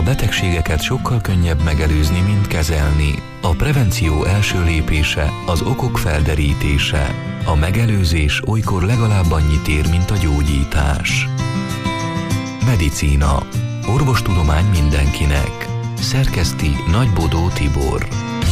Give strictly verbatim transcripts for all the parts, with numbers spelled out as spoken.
A betegségeket sokkal könnyebb megelőzni, mint kezelni. A prevenció első lépése az okok felderítése. A megelőzés olykor legalább annyit ér, mint a gyógyítás. Medicína. Orvostudomány mindenkinek. Szerkeszti Nagybodó Tibor.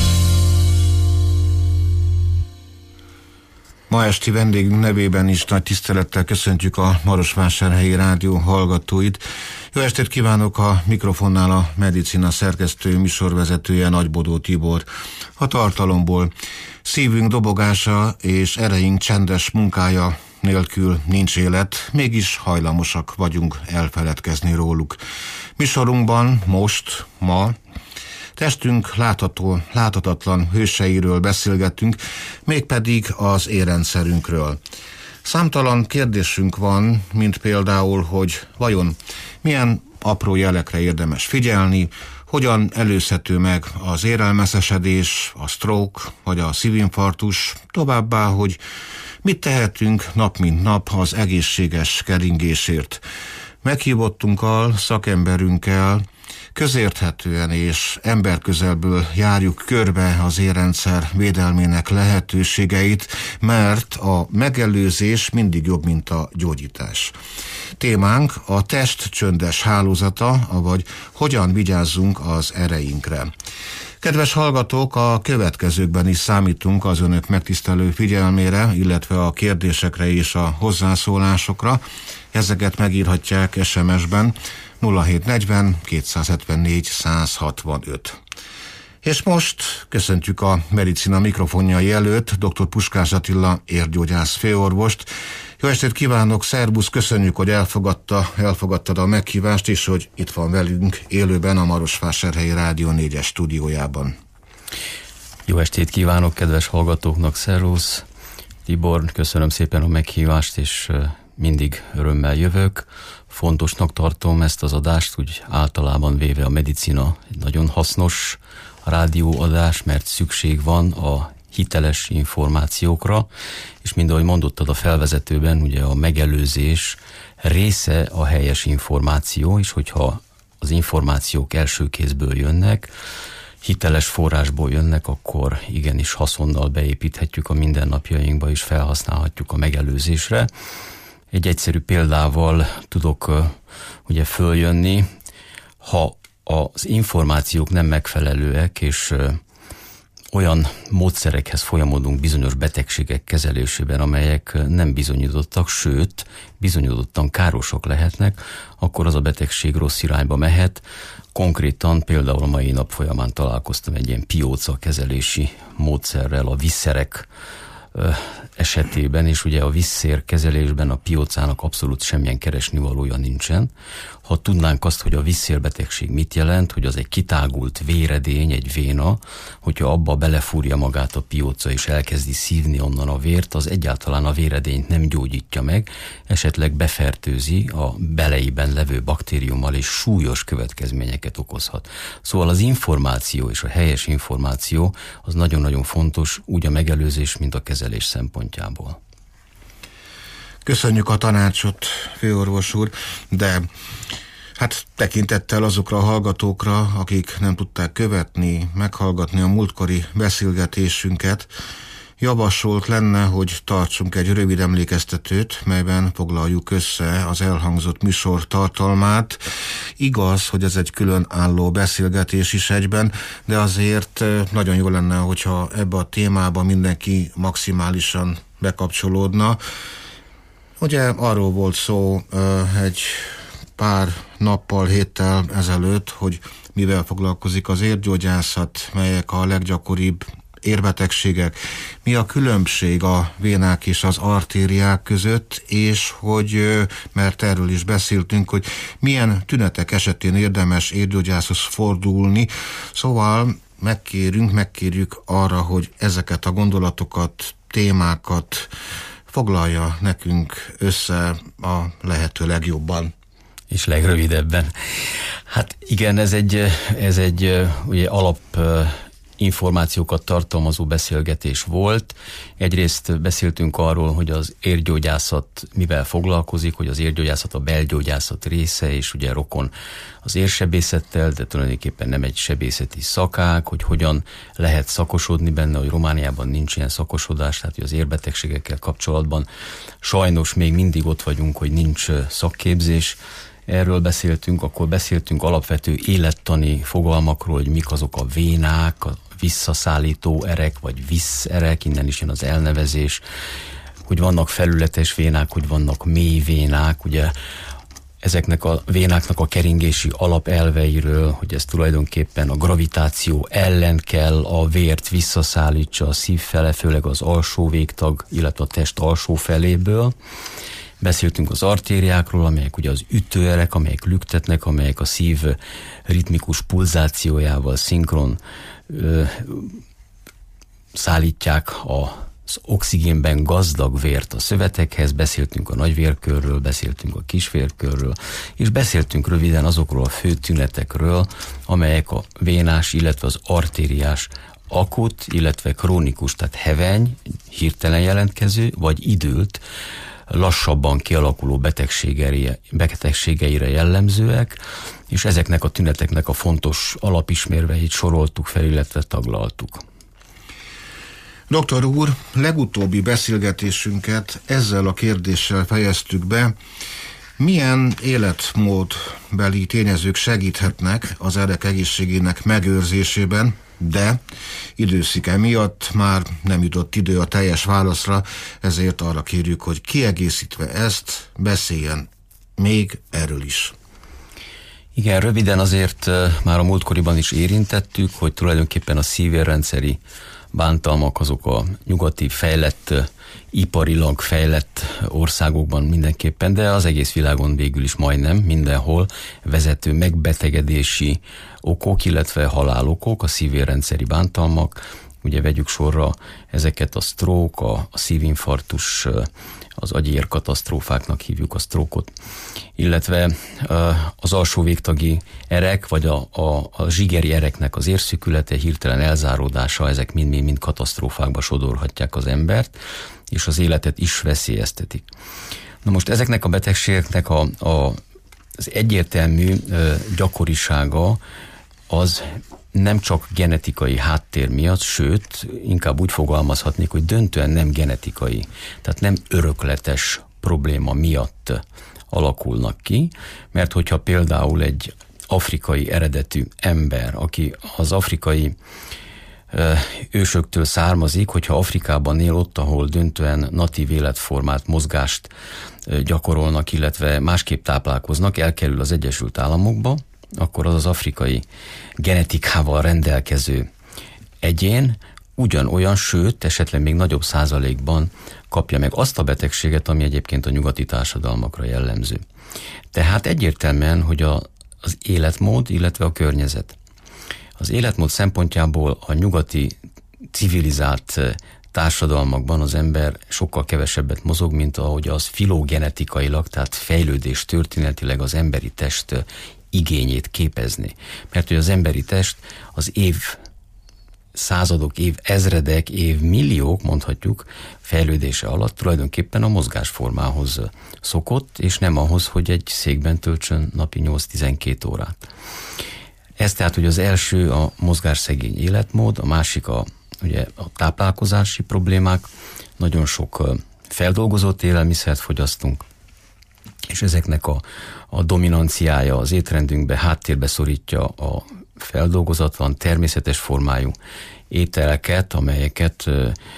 Ma esti vendégünk nevében is nagy tisztelettel köszöntjük a Marosvásárhelyi Rádió hallgatóit. Jó estét kívánok, a mikrofonnál a Medicina szerkesztő műsorvezetője Nagybodó Tibor. A tartalomból: szívünk dobogása és ereink csendes munkája nélkül nincs élet, mégis hajlamosak vagyunk elfeledkezni róluk. Műsorunkban most, ma testünk látható, láthatatlan hőseiről beszélgetünk, mégpedig az érrendszerünkről. Számtalan kérdésünk van, mint például, hogy vajon milyen apró jelekre érdemes figyelni, hogyan előzhető meg az érrelmeszesedés, a stroke vagy a szívinfarktus, továbbá, hogy mit tehetünk nap mint nap az egészséges keringésért. Meghívottunkkal, szakemberünkkel közérthetően és emberközelből járjuk körbe az érrendszer védelmének lehetőségeit, mert a megelőzés mindig jobb, mint a gyógyítás. Témánk a test csöndes hálózata, avagy hogyan vigyázzunk az ereinkre. Kedves hallgatók, a következőkben is számítunk az önök megtisztelő figyelmére, illetve a kérdésekre és a hozzászólásokra. Ezeket megírhatják es em es-ben nulla hét negyven kétszázhetvennégy százhatvanöt. És most köszöntjük a Medicina mikrofonjai előtt dr. Puskás Attila érgyógyász főorvost. Jó estét kívánok, szervusz, köszönjük, hogy elfogadta, elfogadtad a meghívást, és hogy itt van velünk élőben a Marosvásárhelyi Rádió négyes stúdiójában. Jó estét kívánok kedves hallgatóknak, szervusz. Tibor, köszönöm szépen a meghívást, és mindig örömmel jövök. Fontosnak tartom ezt az adást, úgy általában véve a medicina egy nagyon hasznos rádióadás, mert szükség van a hiteles információkra, és mind ahogy mondottad a felvezetőben, ugye a megelőzés része a helyes információ, és hogyha az információk első kézből jönnek, hiteles forrásból jönnek, akkor igenis haszonnal beépíthetjük a mindennapjainkba, és felhasználhatjuk a megelőzésre. Egy egyszerű példával tudok uh, ugye följönni, ha az információk nem megfelelőek, és uh, olyan módszerekhez folyamodunk bizonyos betegségek kezelésében, amelyek nem bizonyítottak, sőt, bizonyítottan károsak lehetnek, akkor az a betegség rossz irányba mehet. Konkrétan például a mai nap folyamán találkoztam egy ilyen pióca kezelési módszerrel a visszerek esetében, és ugye a visszér kezelésben a piócának abszolút semmilyen keresnivalója nincsen. Ha tudnánk azt, hogy a visszérbetegség mit jelent, hogy az egy kitágult véredény, egy véna, hogyha abba belefúrja magát a pióca és elkezdi szívni onnan a vért, az egyáltalán a véredényt nem gyógyítja meg, esetleg befertőzi a beleiben levő baktériummal, és súlyos következményeket okozhat. Szóval az információ és a helyes információ az nagyon-nagyon fontos, úgy a megelőzés, mint a kezelés szempontjából. Köszönjük a tanácsot, főorvos úr, de hát tekintettel azokra a hallgatókra, akik nem tudták követni, meghallgatni a múltkori beszélgetésünket, javasolt lenne, hogy tartsunk egy rövid emlékeztetőt, melyben foglaljuk össze az elhangzott műsor tartalmát. Igaz, hogy ez egy külön álló beszélgetés is egyben, de azért nagyon jó lenne, hogyha ebbe a témába mindenki maximálisan bekapcsolódna. Ugye arról volt szó egy pár nappal, héttel ezelőtt, hogy mivel foglalkozik az érgyógyászat, melyek a leggyakoribb érbetegségek, mi a különbség a vénák és az artériák között, és hogy, mert erről is beszéltünk, hogy milyen tünetek esetén érdemes érgyógyászhoz fordulni, szóval megkérünk, megkérjük arra, hogy ezeket a gondolatokat, témákat foglalja nekünk össze a lehető legjobban. És legrövidebben. Hát igen, ez egy, ez egy ugye alap információkat tartalmazó beszélgetés volt. Egyrészt beszéltünk arról, hogy az érgyógyászat mivel foglalkozik, hogy az érgyógyászat a belgyógyászat része, és ugye rokon az érsebészettel, de tulajdonképpen nem egy sebészeti szakág, hogy hogyan lehet szakosodni benne, hogy Romániában nincs ilyen szakosodás, tehát hogy az érbetegségekkel kapcsolatban sajnos még mindig ott vagyunk, hogy nincs szakképzés. Erről beszéltünk, akkor beszéltünk alapvető élettani fogalmakról, hogy mik azok a vénák, a visszaszállító erek, vagy visszerek, innen is jön az elnevezés, hogy vannak felületes vénák, hogy vannak mély vénák, ugye ezeknek a vénáknak a keringési alapelveiről, hogy ez tulajdonképpen a gravitáció ellen kell a vért visszaszállítsa a szív fele, főleg az alsó végtag, illetve a test alsó feléből. Beszéltünk az artériákról, amelyek ugye az ütőerek, amelyek lüktetnek, amelyek a szív ritmikus pulzációjával szinkron ö, szállítják az oxigénben gazdag vért a szövetekhez, beszéltünk a nagyvérkörről, beszéltünk a kisvérkörről, és beszéltünk röviden azokról a fő tünetekről, amelyek a vénás, illetve az artériás akut, illetve krónikus, tehát heveny, hirtelen jelentkező, vagy időlt, lassabban kialakuló betegségeire, betegségeire jellemzőek, és ezeknek a tüneteknek a fontos alapismérveit soroltuk fel, illetve taglaltuk. Doktor úr, legutóbbi beszélgetésünket ezzel a kérdéssel fejeztük be, milyen életmódbeli tényezők segíthetnek az erek egészségének megőrzésében, de időszike miatt már nem jutott idő a teljes válaszra, ezért arra kérjük, hogy kiegészítve ezt beszéljen még erről is. Igen, röviden azért már a múltkoriban is érintettük, hogy tulajdonképpen a szívérrendszeri bántalmak azok a nyugati fejlett, iparilag fejlett országokban mindenképpen, de az egész világon végül is majdnem mindenhol vezető megbetegedési okok, illetve halálokok, a szívérrendszeri bántalmak. Ugye vegyük sorra ezeket a stroke, a, a szívinfarktus, az agyér katasztrófáknak hívjuk a sztrókot, illetve az alsó végtagi erek, vagy a, a, a zsigeri ereknek az érszűkülete, hirtelen elzáródása, ezek mind-mind katasztrófákba sodorhatják az embert, és az életet is veszélyeztetik. Na most ezeknek a betegségeknek a, a, az egyértelmű gyakorisága az nem csak genetikai háttér miatt, sőt, inkább úgy fogalmazhatnék, hogy döntően nem genetikai, tehát nem örökletes probléma miatt alakulnak ki, mert hogyha például egy afrikai eredetű ember, aki az afrikai ö, ősöktől származik, hogyha Afrikában él ott, ahol döntően natív életformát, mozgást ö, gyakorolnak, illetve másképp táplálkoznak, elkerül az Egyesült Államokba, akkor az az afrikai genetikával rendelkező egyén ugyanolyan, sőt, esetleg még nagyobb százalékban kapja meg azt a betegséget, ami egyébként a nyugati társadalmakra jellemző. Tehát egyértelműen, hogy a, az életmód, illetve a környezet. Az életmód szempontjából a nyugati civilizált társadalmakban az ember sokkal kevesebbet mozog, mint ahogy az filogenetikailag, tehát fejlődés történetileg az emberi test igényét képezni. Mert hogy az emberi test az év századok, év ezredek, év milliók, mondhatjuk, fejlődése alatt tulajdonképpen a mozgásformához szokott, és nem ahhoz, hogy egy székben töltsön napi nyolc-tizenkét órát. Ez tehát, hogy az első a mozgásszegény életmód, a másik a, ugye, a táplálkozási problémák, nagyon sok feldolgozott élelmiszert fogyasztunk, és ezeknek a, a dominanciája az étrendünkbe háttérbe szorítja a feldolgozatlan, természetes formájú ételeket, amelyeket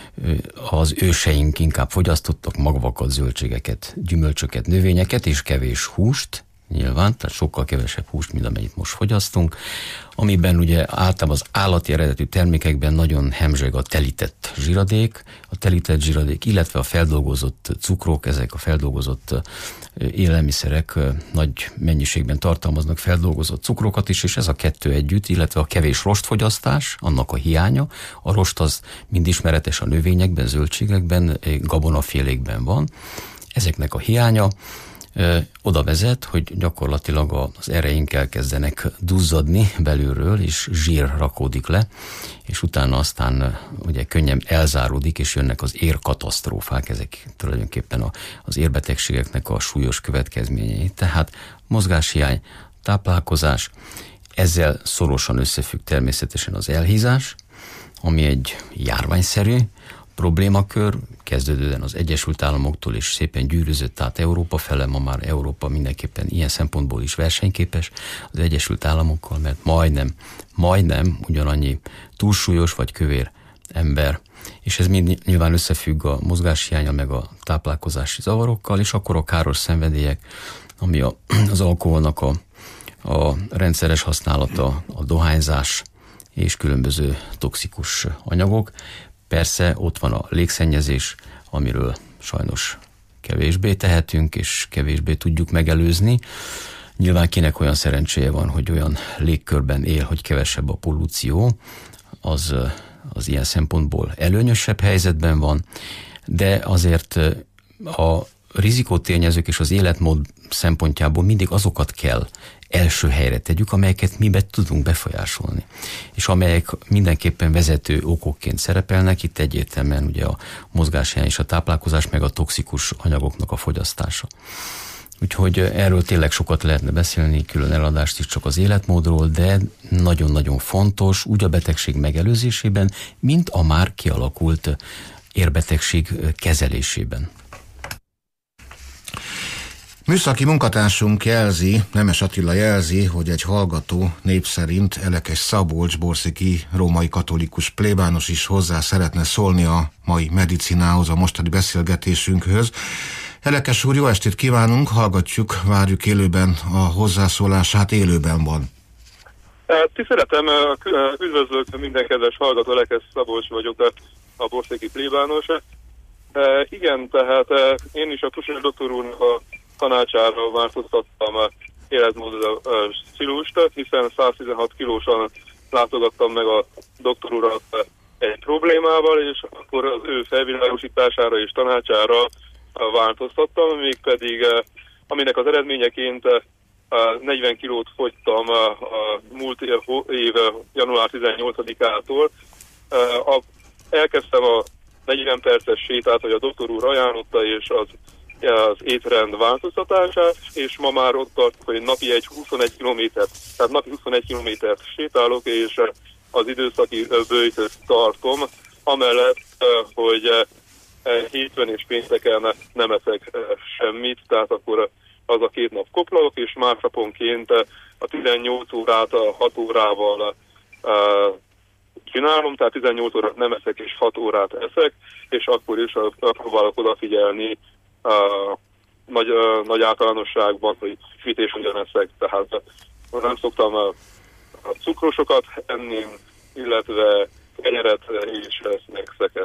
az őseink inkább fogyasztottak, magvakat, zöldségeket, gyümölcsöket, növényeket és kevés húst, nyilván, tehát sokkal kevesebb húst, mint amennyit most fogyasztunk, amiben ugye általában az állati eredetű termékekben nagyon hemzseg a telített zsiradék, a telített zsiradék, illetve a feldolgozott cukrok, ezek a feldolgozott élelmiszerek nagy mennyiségben tartalmaznak feldolgozott cukrokat is, és ez a kettő együtt, illetve a kevés rostfogyasztás, annak a hiánya. A rost az mind ismeretes a növényekben, zöldségekben, gabonafélékben van. Ezeknek a hiánya oda vezet, hogy gyakorlatilag az ereink elkezdenek duzzadni belülről, és zsír rakódik le, és utána aztán ugye könnyen elzáródik, és jönnek az érkatasztrófák, ezek tulajdonképpen az érbetegségeknek a súlyos következményei. Tehát mozgáshiány, táplálkozás, ezzel szorosan összefügg természetesen az elhízás, ami egy járványszerű problémakör, kezdődően az Egyesült Államoktól is szépen gyűrűzött át Európa fele, ma már Európa mindenképpen ilyen szempontból is versenyképes az Egyesült Államokkal, mert majdnem, majdnem ugyanannyi túlsúlyos vagy kövér ember, és ez mind nyilván összefügg a mozgáshiánnyal, meg a táplálkozási zavarokkal, és akkor a káros szenvedélyek, ami a, az alkoholnak a, a rendszeres használata, a dohányzás és különböző toxikus anyagok. Persze ott van a légszennyezés, amiről sajnos kevésbé tehetünk, és kevésbé tudjuk megelőzni. Nyilván kinek olyan szerencséje van, hogy olyan légkörben él, hogy kevesebb a pollúció, az, az ilyen szempontból előnyösebb helyzetben van, de azért a rizikótényezők és az életmód szempontjából mindig azokat kell első helyre tegyük, amelyeket mi be tudunk befolyásolni, és amelyek mindenképpen vezető okokként szerepelnek, itt egyértelműen ugye a mozgáshiány és a táplálkozás, meg a toxikus anyagoknak a fogyasztása. Úgyhogy erről tényleg sokat lehetne beszélni, külön eladást is csak az életmódról, de nagyon-nagyon fontos úgy a betegség megelőzésében, mint a már kialakult érbetegség kezelésében. Műszaki munkatársunk jelzi, Nemes Attila jelzi, hogy egy hallgató név szerint Elekes Szabolcs borszéki római katolikus plébános is hozzá szeretne szólni a mai medicinához, a mostani beszélgetésünkhöz. Elekes úr, jó estét kívánunk, hallgatjuk, várjuk élőben a hozzászólását, élőben van. Tiszteletem, üdvözlök minden kedves hallgató, Elekes Szabolcs vagyok, a borszéki plébános. Igen, tehát én is a Tusás doktor úrnak a tanácsára változtattam életmód stílust, hiszen száztizenhat kilósan látogattam meg a doktor urat egy problémával, és akkor az ő felvilágosítására és tanácsára változtattam, mégpedig aminek az eredményeként negyven kilót fogytam a múlt év január tizennyolcadikától. Elkezdtem a negyven perces sétát, hogy a doktor úr ajánlotta, és az az étrend változtatását, és ma már ott tart, hogy napi egy huszonegy kilométert, tehát napi huszonegy kilométert sétálok, és az időszaki böjtöt tartom, amellett, hogy hétfőn és pénteken nem eszek semmit, tehát akkor az a két nap koplalok, és másnaponként a tizennyolc órát a hat órával csinálom, tehát tizennyolc órát nem eszek, és hat órát eszek, és akkor is próbálok odafigyelni Uh, nagy, uh, nagy általánosságban, hogy mit és hogyan eszek, tehát uh, nem szoktam uh, a cukrosokat enni, illetve kenyeret és snackseket.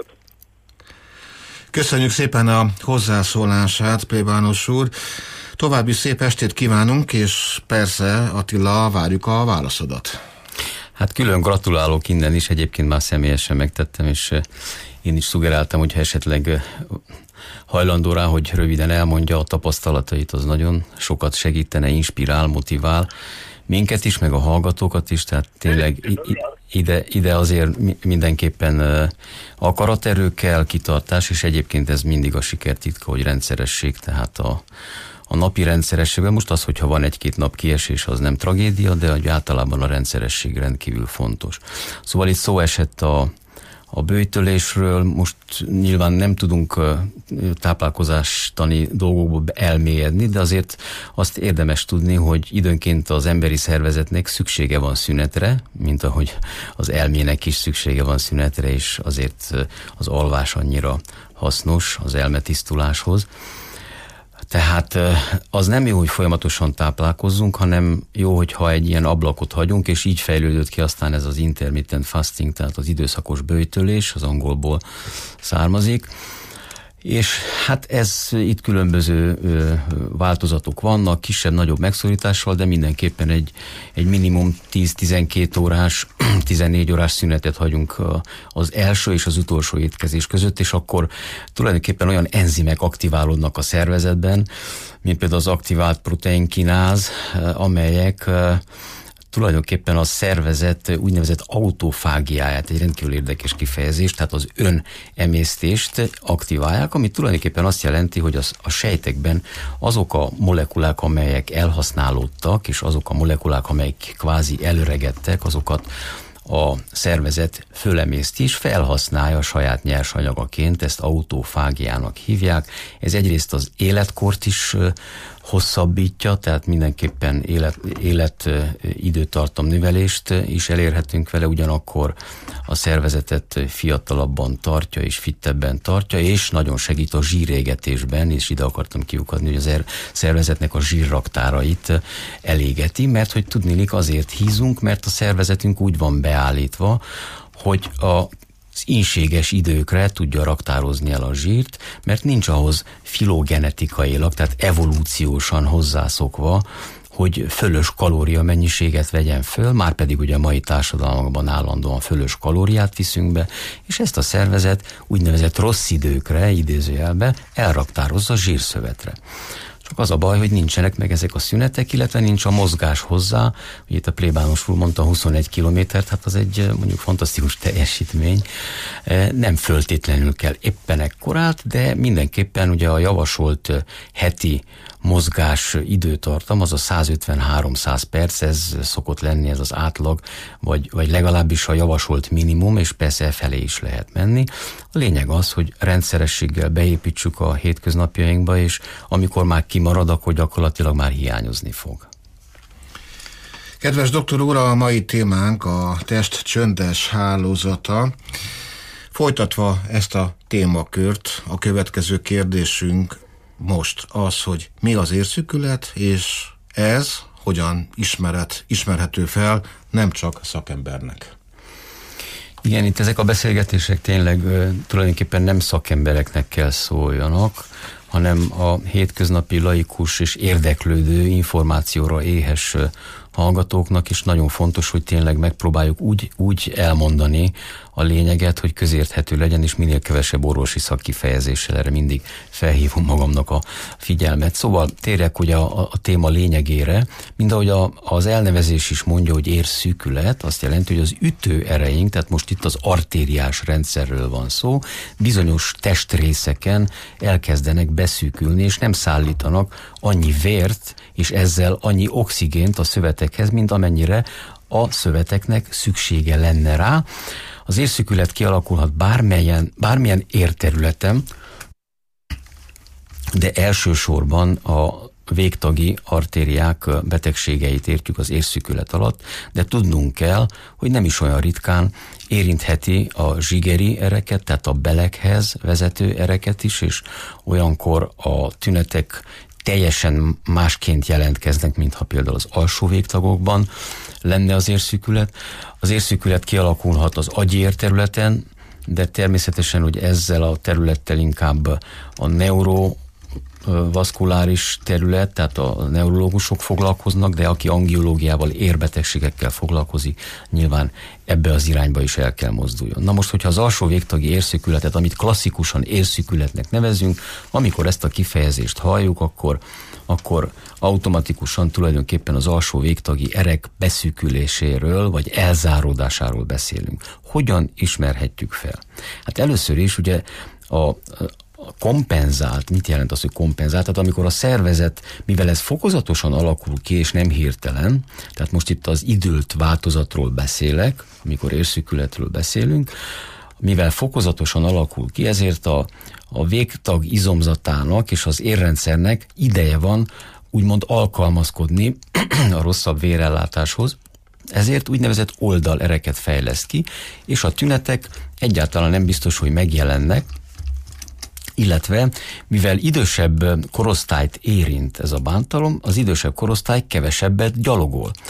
Köszönjük szépen a hozzászólását, plébános úr. További szép estét kívánunk, és persze, Attila, várjuk a válaszodat. Hát külön gratulálok innen is, egyébként már személyesen megtettem, és én is szugeráltam, hogyha esetleg hajlandó rá, hogy röviden elmondja a tapasztalatait, az nagyon sokat segítene, inspirál, motivál minket is, meg a hallgatókat is, tehát tényleg ide, ide azért mindenképpen akaraterő kell, kitartás, és egyébként ez mindig a sikertitka, hogy rendszeresség, tehát a, a napi rendszerességben. Most az, hogyha van egy-két nap kiesés, az nem tragédia, de hogy általában a rendszeresség rendkívül fontos. Szóval itt szó esett a A böjtölésről, most nyilván nem tudunk táplálkozástani dolgokból elmélyedni, de azért azt érdemes tudni, hogy időnként az emberi szervezetnek szüksége van szünetre, mint ahogy az elmének is szüksége van szünetre, és azért az alvás annyira hasznos az elmetisztuláshoz. Tehát az nem jó, hogy folyamatosan táplálkozzunk, hanem jó, hogyha egy ilyen ablakot hagyunk, és így fejlődött ki aztán ez az intermittent fasting, tehát az időszakos böjtölés, az angolból származik. És hát ez itt különböző ö, változatok vannak, kisebb-nagyobb megszorítással, de mindenképpen egy, egy minimum tíz-tizenkét órás, tizennégy órás szünetet hagyunk az első és az utolsó étkezés között, és akkor tulajdonképpen olyan enzimek aktiválódnak a szervezetben, mint például az aktivált proteinkináz, amelyek tulajdonképpen a szervezet úgynevezett autofágiáját, egy rendkívül érdekes kifejezés, tehát az önemésztést aktiválják, ami tulajdonképpen azt jelenti, hogy az, a sejtekben azok a molekulák, amelyek elhasználódtak, és azok a molekulák, amelyek kvázi előregettek, azokat a szervezet fölemészti és felhasználja a saját nyersanyagaként, ezt autofágiának hívják. Ez egyrészt az életkort is hosszabbítja, tehát mindenképpen élet, élet időtartam növelést is elérhetünk vele, ugyanakkor a szervezetet fiatalabban tartja és fittebben tartja, és nagyon segít a zsírégetésben, és ide akartam kiukadni, hogy az er- szervezetnek a zsírraktárait elégeti, mert hogy tudniillik azért hízunk, mert a szervezetünk úgy van beállítva, hogy a az ínséges időkre tudja raktározni el a zsírt, mert nincs ahhoz filogenetikailag, tehát evolúciósan hozzászokva, hogy fölös kalória mennyiséget vegyen föl, már pedig ugye a mai társadalmakban állandóan fölös kalóriát viszünk be, és ezt a szervezet úgynevezett rossz időkre, idézőjelbe elraktározza zsírszövetre. Csak az a baj, hogy nincsenek meg ezek a szünetek, illetve nincs a mozgás hozzá. Ugye itt a plébános úr mondta huszonegy kilométert, hát az egy mondjuk fantasztikus teljesítmény. Nem föltétlenül kell éppen ekkorát, de mindenképpen ugye a javasolt heti mozgás időtartam, az a százötven-háromszáz perc, ez szokott lenni, ez az átlag, vagy, vagy legalábbis a javasolt minimum, és persze felé is lehet menni. A lényeg az, hogy rendszerességgel beépítsük a hétköznapjainkba, és amikor már kimarad, akkor gyakorlatilag már hiányozni fog. Kedves doktor úr, a mai témánk a test csöndes hálózata. Folytatva ezt a témakört, a következő kérdésünk most az, hogy mi az érszükület, és ez hogyan ismeret, ismerhető fel nem csak szakembernek. Igen, itt ezek a beszélgetések tényleg tulajdonképpen nem szakembereknek kell szóljanak, hanem a hétköznapi laikus és érdeklődő, információra éhes hallgatóknak is nagyon fontos, hogy tényleg megpróbáljuk úgy, úgy elmondani a lényeget, hogy közérthető legyen, és minél kevesebb orvosi szakkifejezéssel, erre mindig felhívom magamnak a figyelmet. Szóval térjek ugye a, a téma lényegére, mind ahogy a, az elnevezés is mondja, hogy érszűkület, azt jelenti, hogy az ütő ereink, tehát most itt az artériás rendszerről van szó, bizonyos testrészeken elkezdenek beszűkülni, és nem szállítanak annyi vért, és ezzel annyi oxigént a szövetekhez, mint amennyire a szöveteknek szüksége lenne rá. Az érszűkület kialakulhat bármilyen, bármilyen érterületen, de elsősorban a végtagi artériák betegségeit értjük az érszűkület alatt, de tudnunk kell, hogy nem is olyan ritkán érintheti a zsigeri ereket, tehát a belekhez vezető ereket is, és olyankor a tünetek teljesen másként jelentkeznek, mintha például az alsó végtagokban lenne az érszűkület. Az érszűkület kialakulhat az agyi érterületen, de természetesen, hogy ezzel a területtel inkább a neurovaszkuláris terület, tehát a neurológusok foglalkoznak, de aki angiológiával, érbetegségekkel foglalkozik, nyilván ebbe az irányba is el kell mozduljon. Na most, hogyha az alsó végtagi érszűkületet, amit klasszikusan érszűkületnek nevezünk, amikor ezt a kifejezést halljuk, akkor, akkor automatikusan tulajdonképpen az alsó végtagi erek beszűküléséről, vagy elzáródásáról beszélünk. Hogyan ismerhetjük fel? Hát először is ugye a kompenzált, mit jelent az, hogy kompenzált? Tehát amikor a szervezet, mivel ez fokozatosan alakul ki, és nem hirtelen, tehát most itt az időlt változatról beszélek, amikor érszűkületről beszélünk, mivel fokozatosan alakul ki, ezért a, a végtag izomzatának és az érrendszernek ideje van úgymond alkalmazkodni a rosszabb vérellátáshoz, ezért úgynevezett oldalereket fejleszt ki, és a tünetek egyáltalán nem biztos, hogy megjelennek, illetve mivel idősebb korosztályt érint ez a bántalom, az idősebb korosztály kevesebbet gyalogol.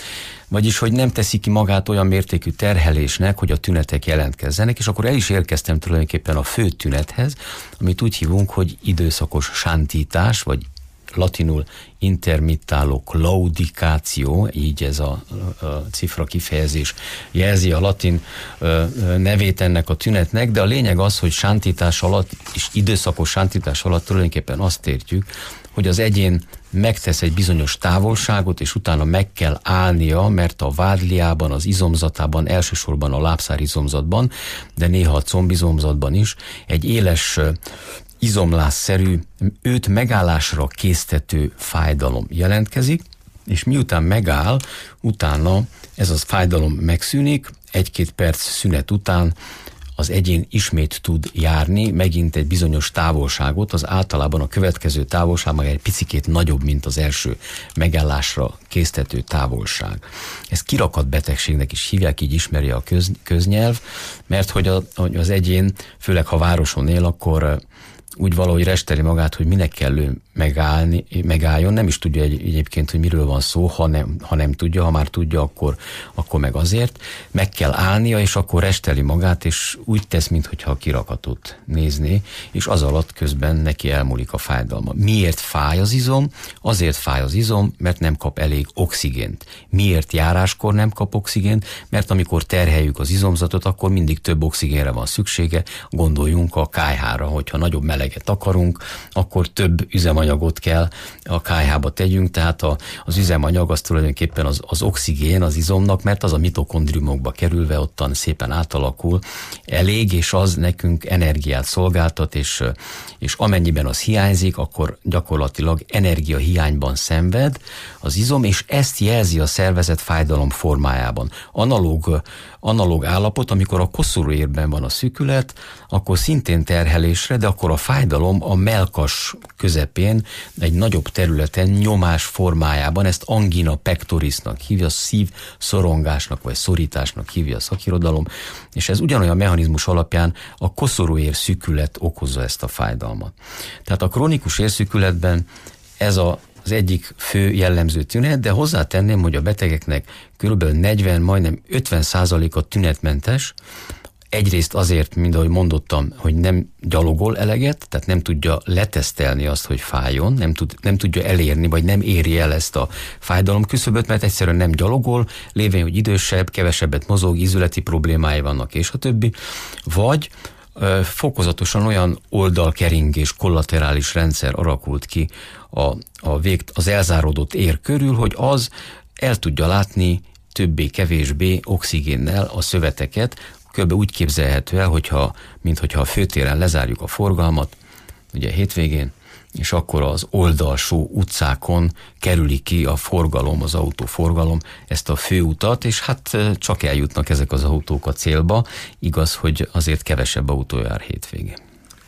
vagyis, hogy nem teszi ki magát olyan mértékű terhelésnek, hogy a tünetek jelentkezzenek, és akkor el is érkeztem tulajdonképpen a fő tünethez, amit úgy hívunk, hogy időszakos sántítás, vagy latinul intermittáló claudikáció, így ez a, a cifra kifejezés jelzi a latin ö, nevét ennek a tünetnek, de a lényeg az, hogy sántítás alatt, és időszakos sántítás alatt tulajdonképpen azt értjük, hogy az egyén megtesz egy bizonyos távolságot, és utána meg kell állnia, mert a vádliában, az izomzatában, elsősorban a lábszárizomzatban, de néha a combizomzatban is egy éles izomlásszerű, őt megállásra késztető fájdalom jelentkezik, és miután megáll, utána ez a fájdalom megszűnik, egy-két perc szünet után az egyén ismét tud járni, megint egy bizonyos távolságot, az általában a következő távolság meg egy picikét nagyobb, mint az első megállásra késztető távolság. Ezt kirakat betegségnek is hívják, így ismeri a köz, köznyelv, mert hogy, a, hogy az egyén, főleg ha városon él, akkor úgy valahogy resteli magát, hogy minek kell ő megállni, megálljon, nem is tudja egy, egyébként, hogy miről van szó, ha nem, ha nem tudja, ha már tudja, akkor, akkor meg azért. Meg kell állnia, és akkor resteli magát, és úgy tesz, mintha a kirakatot nézné, és az alatt közben neki elmúlik a fájdalma. Miért fáj az izom? Azért fáj az izom, mert nem kap elég oxigént. Miért járáskor nem kap oxigént? Mert amikor terheljük az izomzatot, akkor mindig több oxigénre van szüksége. Gondoljunk a kályhára, hogyha nagyobb meleget akarunk, akkor több üzemanyagot kell a kályhába tegyünk, tehát a, az üzemanyag az tulajdonképpen az, az oxigén az izomnak, mert az a mitokondriumokba kerülve ottan szépen átalakul elég, és az nekünk energiát szolgáltat, és, és amennyiben az hiányzik, akkor gyakorlatilag energiahiányban szenved az izom, és ezt jelzi a szervezet fájdalom formájában. Analóg, analóg állapot, amikor a koszorúérben van a szűkület, akkor szintén terhelésre, de akkor a fájdalom a mellkas közepén, egy nagyobb területen, nyomás formájában, ezt angina pectorisnak hívja, szív szorongásnak vagy szorításnak hívja a szakirodalom, és ez ugyanolyan mechanizmus alapján a koszorúér szűkület okozza ezt a fájdalmat. Tehát a krónikus érszűkületben ez a az egyik fő jellemző tünet, de hozzátenném, hogy a betegeknek kb. negyven, majdnem ötven százaléka tünetmentes, egyrészt azért, mint ahogy mondottam, hogy nem gyalogol eleget, tehát nem tudja letesztelni azt, hogy fájjon, nem, tud, nem tudja elérni, vagy nem éri el ezt a fájdalom küszöböt, mert egyszerűen nem gyalogol, lévén, hogy idősebb, kevesebbet mozog, ízületi problémái vannak, és a többi, vagy ö, fokozatosan olyan oldalkeringés, kollaterális rendszer alakult ki a, a vég, az elzáródott ér körül, hogy az el tudja látni többé-kevésbé oxigénnel a szöveteket. Kb. Úgy képzelhető el, hogyha, mint hogyha a főtéren lezárjuk a forgalmat, ugye hétvégén, és akkor az oldalsó utcákon kerüli ki a forgalom, az autóforgalom ezt a főutat, és hát csak eljutnak ezek az autók a célba. Igaz, hogy azért kevesebb autó jár hétvégén.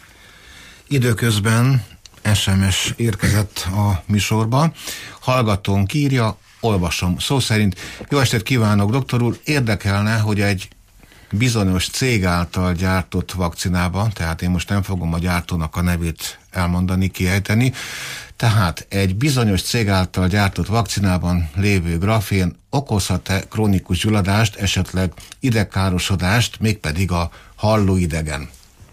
Időközben es em es érkezett a műsorba. Hallgatónk írja, olvasom szó szerint. Jó estét kívánok, doktor úr! Érdekelne, hogy egy bizonyos cég által gyártott vakcinában, tehát én most nem fogom a gyártónak a nevét elmondani, kiejteni, tehát egy bizonyos cég által gyártott vakcinában lévő grafén okozhat-e krónikus gyulladást, esetleg idegkárosodást, mégpedig a hallóidegen?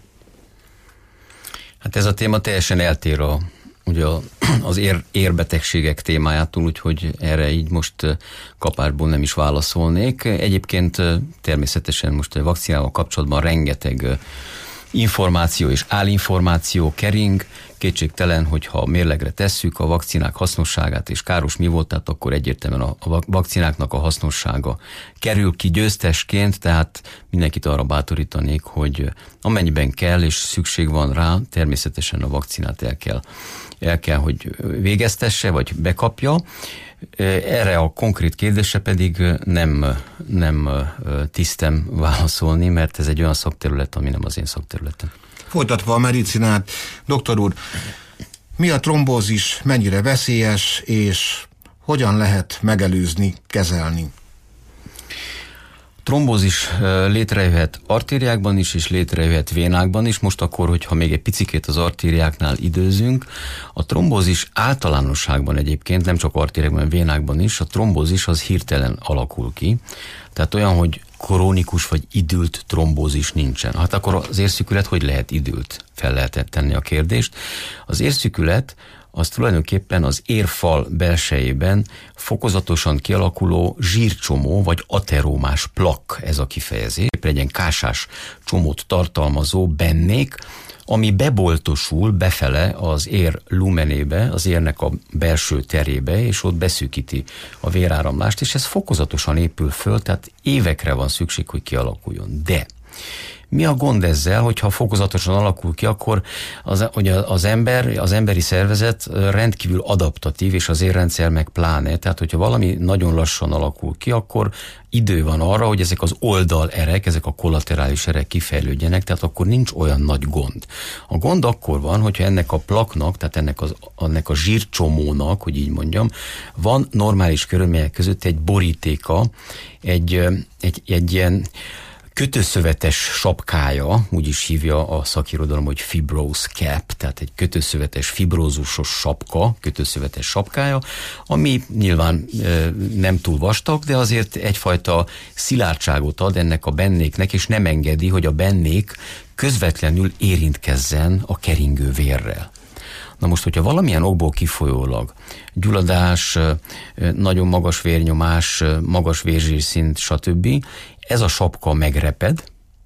Hát ez a téma teljesen eltér a, ugye az ér, érbetegségek témájától, úgyhogy erre így most kapásból nem is válaszolnék. Egyébként természetesen most a vakcinával kapcsolatban rengeteg információ és állinformáció kering. Kétségtelen, hogyha mérlegre tesszük a vakcinák hasznosságát és káros mi volt, tehát akkor egyértelműen a vakcináknak a hasznossága kerül ki győztesként, tehát mindenkit arra bátorítanék, hogy amennyiben kell és szükség van rá, természetesen a vakcinát el kell, el kell, hogy végeztesse, vagy bekapja. Erre a konkrét kérdésre pedig nem, nem tisztem válaszolni, mert ez egy olyan szakterület, ami nem az én szakterületem. Folytatva a medicinát, doktor úr, mi a trombózis, mennyire veszélyes, és hogyan lehet megelőzni, kezelni? trombózis létrejöhet artériákban is, és létrejöhet vénákban is. Most akkor, hogyha még egy picikét az artériáknál időzünk, a trombózis általánosságban egyébként, nem csak artériákban, hanem vénákban is, a trombózis az hirtelen alakul ki. Tehát olyan, hogy krónikus vagy idült trombózis nincsen. Hát akkor az érszükület hogy lehet idült? Fel lehetett tenni a kérdést. Az érszükület az tulajdonképpen az érfal belsejében fokozatosan kialakuló zsírcsomó, vagy aterómás plakk, ez a kifejezés. Egy ilyen kásás csomót tartalmazó bennék, ami beboltosul befele az ér lumenébe, az érnek a belső terébe, és ott beszűkíti a véráramlást, és ez fokozatosan épül föl, tehát évekre van szükség, hogy kialakuljon. De mi a gond ezzel, hogyha fokozatosan alakul ki, akkor az, hogy az ember, az emberi szervezet rendkívül adaptatív, és az érrendszer meg pláne. Tehát, hogyha valami nagyon lassan alakul ki, akkor idő van arra, hogy ezek az oldalerek, ezek a kollaterális erek kifejlődjenek, tehát akkor nincs olyan nagy gond. A gond akkor van, hogyha ennek a plaknak, tehát ennek, az, ennek a zsírcsomónak, hogy így mondjam, van normális körülmények között egy borítéka, egy, egy, egy ilyen kötőszövetes sapkája, úgy is hívja a szakirodalom, hogy fibrous cap, tehát egy kötőszövetes, fibrózusos sapka, kötőszövetes sapkája, ami nyilván e, nem túl vastag, de azért egyfajta szilárdságot ad ennek a bennéknek, és nem engedi, hogy a bennék közvetlenül érintkezzen a keringő vérrel. Na most, hogyha valamilyen okból kifolyólag gyulladás, nagyon magas vérnyomás, magas vérzsésszint, stb., ez a sapka megreped,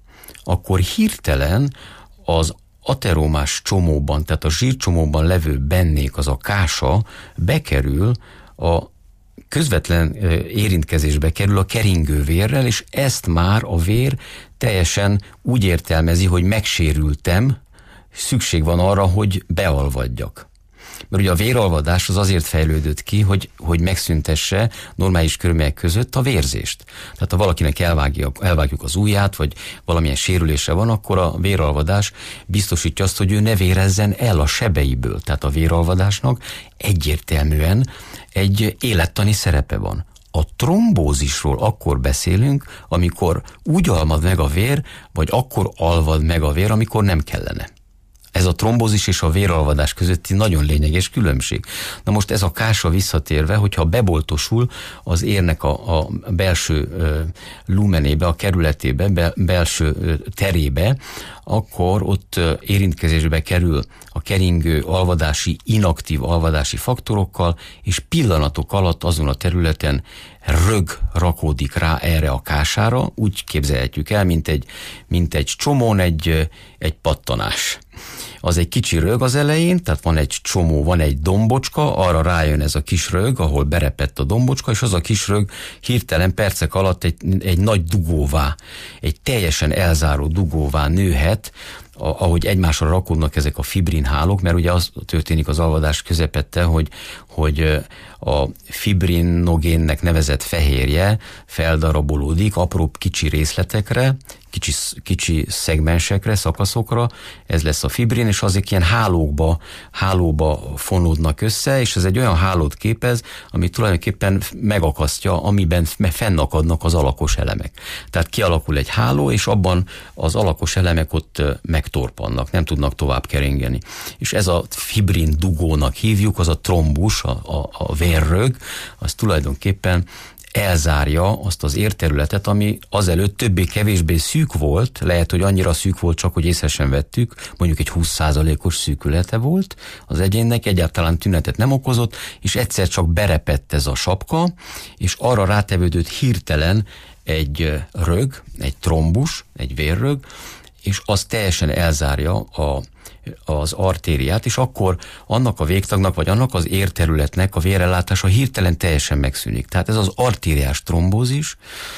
akkor hirtelen az aterómás csomóban, tehát a zsírcsomóban levő bennék, az a kása bekerül, a közvetlen érintkezésbe kerül a keringővérrel, és ezt már a vér teljesen úgy értelmezi, hogy megsérültem, szükség van arra, hogy bealvadjak. Mert ugye a véralvadás az azért fejlődött ki, hogy, hogy megszüntesse normális körülmények között a vérzést. Tehát ha valakinek elvágja, elvágjuk az ujját, vagy valamilyen sérülése van, akkor a véralvadás biztosítja azt, hogy ő ne vérezzen el a sebeiből. Tehát a véralvadásnak egyértelműen egy élettani szerepe van. A trombózisról akkor beszélünk, amikor úgy alvad meg a vér, vagy akkor alvad meg a vér, amikor nem kellene. Ez a trombózis és a véralvadás közötti nagyon lényeges különbség. Na most ez a kása visszatérve, hogyha beboltosul az érnek a, a belső ö, lumenébe, a kerületébe, be, belső ö, terébe, akkor ott ö, érintkezésbe kerül a keringő alvadási, inaktív alvadási faktorokkal, és pillanatok alatt azon a területen rög rakódik rá erre a kására, úgy képzelhetjük el, mint egy, mint egy csomón egy, egy pattanás. Az egy kicsi rög az elején, tehát van egy csomó, van egy dombocska, arra rájön ez a kis rög, ahol berepett a dombocska, és az a kis rög hirtelen percek alatt egy, egy nagy dugóvá, egy teljesen elzáró dugóvá nőhet, ahogy egymásra rakódnak ezek a fibrinhálók, mert ugye az történik az alvadás közepette, hogy, hogy a fibrinogénnek nevezett fehérje feldarabolódik apró kicsi részletekre, kicsi, kicsi szegmensekre, szakaszokra, ez lesz a fibrin, és azok ilyen hálókba, hálóba fonódnak össze, és ez egy olyan hálót képez, ami tulajdonképpen megakasztja, amiben fennakadnak az alakos elemek. Tehát kialakul egy háló, és abban az alakos elemek ott megtorpannak, nem tudnak tovább keringeni. És ez a fibrin dugónak hívjuk, az a trombus, a, a, a vérrög, az tulajdonképpen elzárja azt az érterületet, ami azelőtt többé-kevésbé szűk volt, lehet, hogy annyira szűk volt csak, hogy észre sem vettük, mondjuk egy húsz százalékos szűkülete volt az egyénnek, egyáltalán tünetet nem okozott, és egyszer csak berepett ez a sapka, és arra rátevődött hirtelen egy rög, egy trombus, egy vérrög, és az teljesen elzárja a az artériát, és akkor annak a végtagnak, vagy annak az érterületnek a vérellátása hirtelen teljesen megszűnik. Tehát ez az artériás trombózis,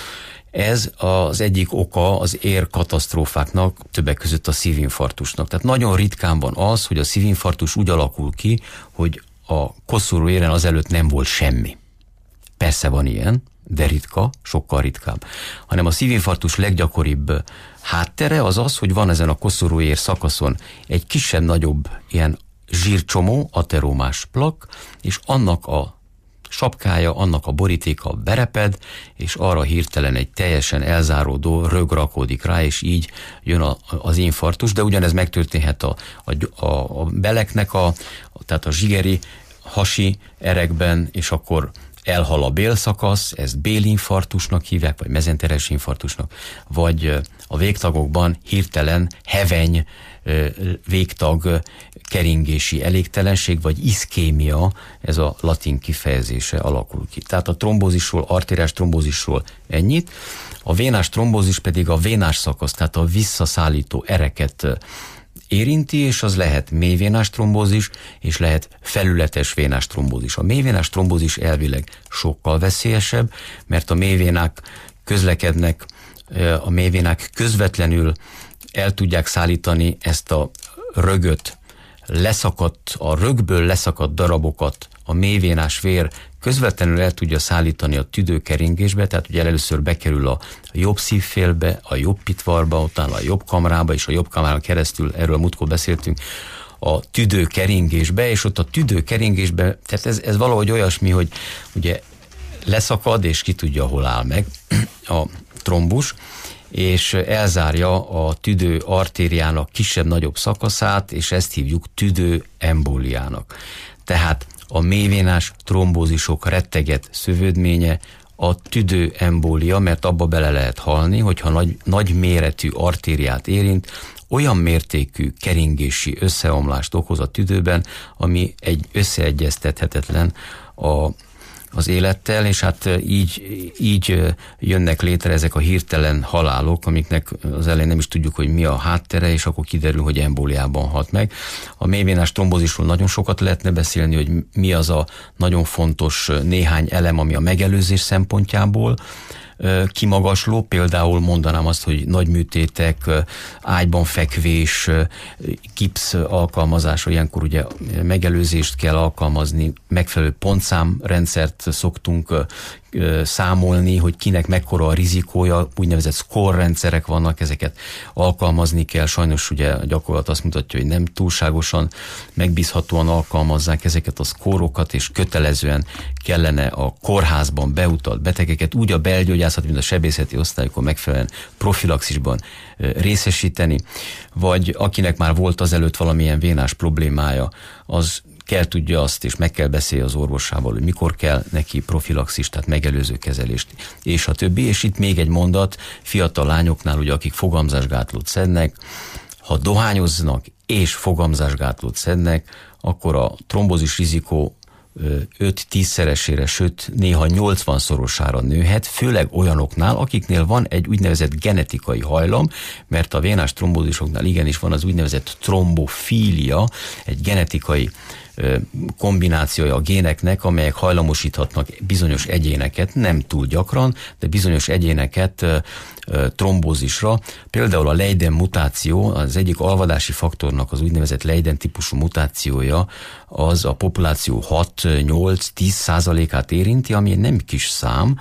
ez az egyik oka az érkatasztrófáknak, többek között a szívinfarktusnak. Tehát nagyon ritkán van az, hogy a szívinfarktus úgy alakul ki, hogy a koszorú éren azelőtt nem volt semmi. Persze van ilyen, de ritka, sokkal ritkább. Hanem a szívinfarktus leggyakoribb háttere az az, hogy van ezen a koszorúér szakaszon egy kisebb-nagyobb ilyen zsírcsomó, aterómás plak, és annak a sapkája, annak a borítéka bereped, és arra hirtelen egy teljesen elzáródó rög rakódik rá, és így jön a, az infarktus, de ugyanez megtörténhet a, a, a beleknek, a, tehát a zsigeri, hasi erekben, és akkor elhal a bélszakasz, ezt bélinfarktusnak hívják, vagy mezenteres infarktusnak, vagy a végtagokban hirtelen heveny végtag keringési elégtelenség, vagy iszkémia, ez a latin kifejezése alakul ki. Tehát a trombózisról, artériás trombózisról ennyit. A vénás trombózis pedig a vénás szakasz, tehát a visszaszállító ereket érinti, és az lehet mélyvénás trombózis, és lehet felületes vénás trombózis. A mélyvénás trombózis elvileg sokkal veszélyesebb, mert a mélyvénák közlekednek, a mélyvénák közvetlenül el tudják szállítani ezt a rögöt, leszakadt, a rögből leszakadt darabokat a mélyvénás vér közvetlenül el tudja szállítani a tüdőkeringésbe, tehát ugye először bekerül a jobb szívfélbe, a jobb pitvarba, utána a jobb kamrába, és a jobb kamrán keresztül, erről múltkor beszéltünk, a tüdőkeringésbe, és ott a tüdőkeringésbe, tehát ez, ez valahogy olyasmi, hogy ugye leszakad, és ki tudja, hol áll meg a trombus, és elzárja a tüdő artériának kisebb-nagyobb szakaszát, és ezt hívjuk tüdőembóliának. Tehát a mélyvénás trombózisok retteget szövődménye a tüdőembólia, mert abba bele lehet halni, hogyha nagy, nagy méretű artériát érint, olyan mértékű keringési összeomlást okoz a tüdőben, ami egy összeegyeztethetetlen a az élettel, és hát így, így jönnek létre ezek a hirtelen halálok, amiknek az elején nem is tudjuk, hogy mi a háttere, és akkor kiderül, hogy embóliában halt meg. A mélyvénás trombózisról nagyon sokat lehetne beszélni, hogy mi az a nagyon fontos néhány elem, ami a megelőzés szempontjából kimagasló, például mondanám azt, hogy nagy műtétek, ágyban fekvés, gipsz alkalmazása, ilyenkor ugye megelőzést kell alkalmazni, megfelelő pontszámrendszert szoktunk számolni, hogy kinek mekkora a rizikója, úgynevezett score rendszerek vannak, ezeket alkalmazni kell, sajnos ugye a gyakorlat azt mutatja, hogy nem túlságosan megbízhatóan alkalmazzák ezeket a szkórokat, és kötelezően kellene a kórházban beutalt betegeket úgy a belgyógyászat, mint a sebészeti osztályokon megfelelően profilaxisban részesíteni, vagy akinek már volt azelőtt valamilyen vénás problémája, az kell tudja azt, és meg kell beszélni az orvosával, hogy mikor kell neki profilaxis, tehát megelőző kezelést, és a többi. És itt még egy mondat, fiatal lányoknál, ugye, akik fogamzásgátlót szednek, ha dohányoznak és fogamzásgátlót szednek, akkor a trombózis rizikó öt-tízszeresére, sőt néha nyolcvanszorosára nőhet, főleg olyanoknál, akiknél van egy úgynevezett genetikai hajlam, mert a vénás trombózisoknál igenis van az úgynevezett trombofília, egy genetikai kombinációja a géneknek, amelyek hajlamosíthatnak bizonyos egyéneket, nem túl gyakran, de bizonyos egyéneket trombózisra. Például a Leiden mutáció, az egyik alvadási faktornak az úgynevezett Leiden típusú mutációja, az a populáció hat-nyolc-tíz százalékát érinti, ami nem kis szám,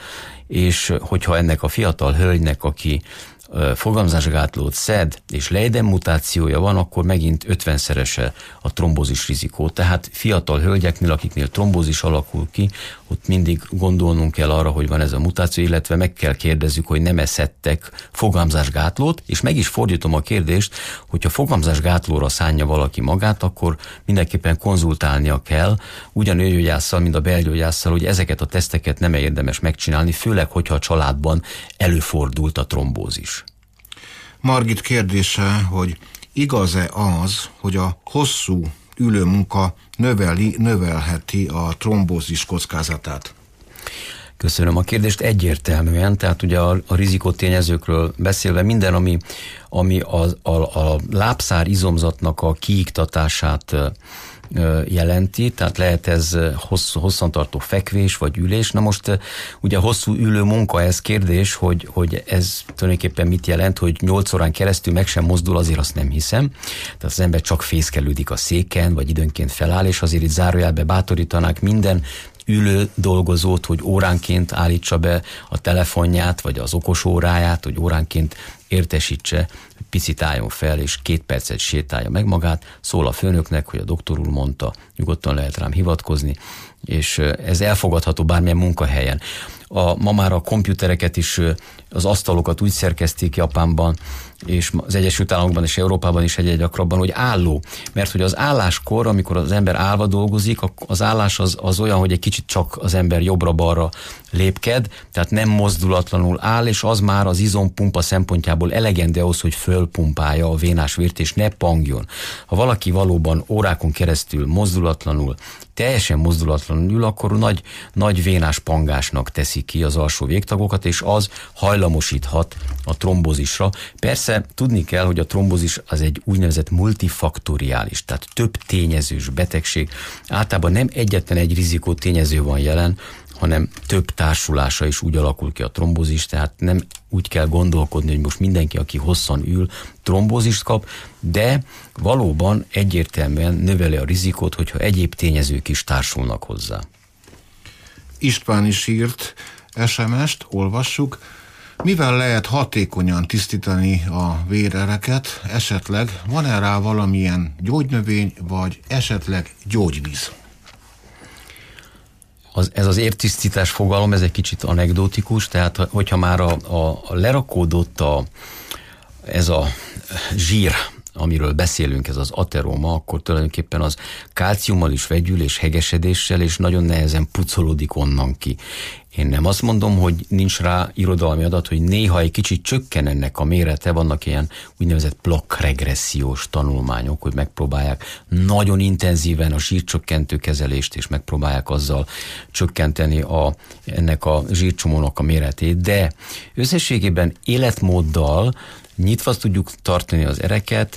és hogyha ennek a fiatal hölgynek, aki fogamzásgátlót szed, és Leiden mutációja van, akkor megint ötvenszerese a trombózis rizikó. Tehát fiatal hölgyeknél, akiknél trombózis alakul ki, ott mindig gondolnunk kell arra, hogy van ez a mutáció, illetve meg kell kérdezzük, hogy nem eszedtek fogamzásgátlót, és meg is fordítom a kérdést, hogyha fogamzásgátlóra szánja valaki magát, akkor mindenképpen konzultálnia kell, ugyan nőgyógyásszal, mint a belgyógyásszal, hogy ezeket a teszteket nem érdemes megcsinálni, főleg, hogyha a családban előfordult a trombózis. Margit kérdése, hogy igaz-e az, hogy a hosszú ülőmunka növeli, növelheti a trombózis kockázatát? Köszönöm a kérdést. Egyértelműen, tehát ugye a, a rizikótényezőkről beszélve minden, ami, ami a, a, a lábszár izomzatnak a kiiktatását jelenti, tehát lehet ez hossz, hosszantartó fekvés vagy ülés. Na most ugye hosszú ülő munka, ez kérdés, hogy, hogy ez tulajdonképpen mit jelent, hogy nyolc órán keresztül meg sem mozdul, azért azt nem hiszem. Tehát az ember csak fészkelődik a széken, vagy időnként feláll, és azért itt zárójelbe bátorítanák minden ülő dolgozót, hogy óránként állítsa be a telefonját, vagy az okos óráját, hogy óránként értesítse picit álljon fel, és két percet sétálja meg magát, szól a főnöknek, hogy a doktor úr mondta, nyugodtan lehet rám hivatkozni, és ez elfogadható bármilyen munkahelyen. A, ma már a komputereket is, az asztalokat úgy szerkezték Japánban, és az Egyesült Államokban és Európában is egyre gyakrabban, hogy álló. Mert hogy az álláskor, amikor az ember állva dolgozik, az állás az, az olyan, hogy egy kicsit csak az ember jobbra-balra lépked, tehát nem mozdulatlanul áll, és az már az izompumpa szempontjából elegendő ahhoz, hogy fölpumpálja a vénás vért, és ne pangjon. Ha valaki valóban órákon keresztül mozdulatlanul, teljesen mozdulatlanul ül, akkor nagy, nagy vénás pangásnak teszi ki az alsó végtagokat, és az hajlamosíthat a trombózisra. Persze tudni kell, hogy a trombózis az egy úgynevezett multifaktoriális, tehát több tényezős betegség. Általában nem egyetlen egy rizikó tényező van jelen, hanem több társulása is úgy alakul ki a trombózis, tehát nem úgy kell gondolkodni, hogy most mindenki, aki hosszan ül, trombózist kap, de valóban egyértelműen növeli a rizikót, hogyha egyéb tényezők is társulnak hozzá. István is írt es em est, olvassuk. Mivel lehet hatékonyan tisztítani a vérereket? Esetleg van-e rá valamilyen gyógynövény, vagy esetleg gyógyvíz? Az, ez az értisztítás fogalom, ez egy kicsit anekdotikus, tehát hogyha már a, a, a lerakódott a, ez a zsír, amiről beszélünk, ez az ateróma, akkor tulajdonképpen az kálciummal is vegyül, és hegesedéssel, és nagyon nehezen pucolódik onnan ki. Én nem azt mondom, hogy nincs rá irodalmi adat, hogy néha egy kicsit csökken ennek a mérete, vannak ilyen úgynevezett plakkregressziós tanulmányok, hogy megpróbálják nagyon intenzíven a zsírcsökkentő kezelést, és megpróbálják azzal csökkenteni a, ennek a zsírcsomónak a méretét, de összességében életmóddal nyitva tudjuk tartani az ereket,